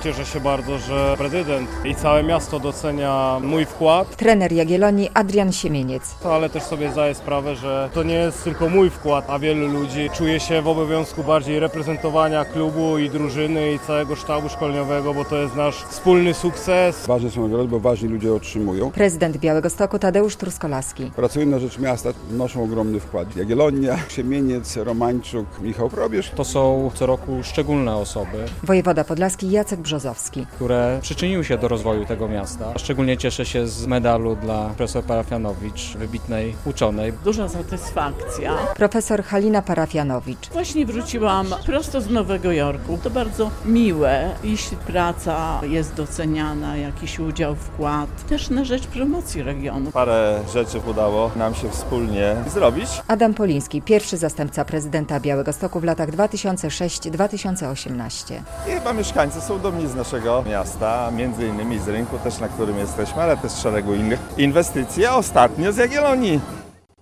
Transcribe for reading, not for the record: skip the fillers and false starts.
Cieszę się bardzo, że prezydent i całe miasto docenia mój wkład. Trener Jagiellonii Adrian Siemieniec. Ale też sobie zdaję sprawę, że to nie jest tylko mój wkład, a wielu ludzi czuje się w obowiązku bardziej reprezentowania klubu i drużyny i całego sztabu szkoleniowego, bo to jest nasz wspólny sukces. Ważne są nagrody, bo ważni ludzie otrzymują. Prezydent Białegostoku Tadeusz Truskolaski. Pracują na rzecz miasta, wnoszą ogromny wkład. Jagiellonia, Siemieniec, Romańczuk, Michał Probierz. To są co roku szczególne osoby, Wojewoda podlaski Jacek Brzozowski. które przyczyniły się do rozwoju tego miasta. Szczególnie cieszę się z medalu dla profesor Parafianowicz, wybitnej uczonej. Duża satysfakcja. Profesor Halina Parafianowicz. Właśnie wróciłam prosto z Nowego Jorku. To bardzo miłe, jeśli praca jest doceniana, jakiś udział, wkład, też na rzecz promocji regionu. Parę rzeczy udało nam się wspólnie zrobić. Adam Poliński, pierwszy zastępca prezydenta Białegostoku w latach 2006-2018. I chyba mieszkańcy są dumni z naszego miasta, między innymi z rynku też, na którym jesteśmy, ale też z szeregu innych inwestycji, a ostatnio z Jagiellonii.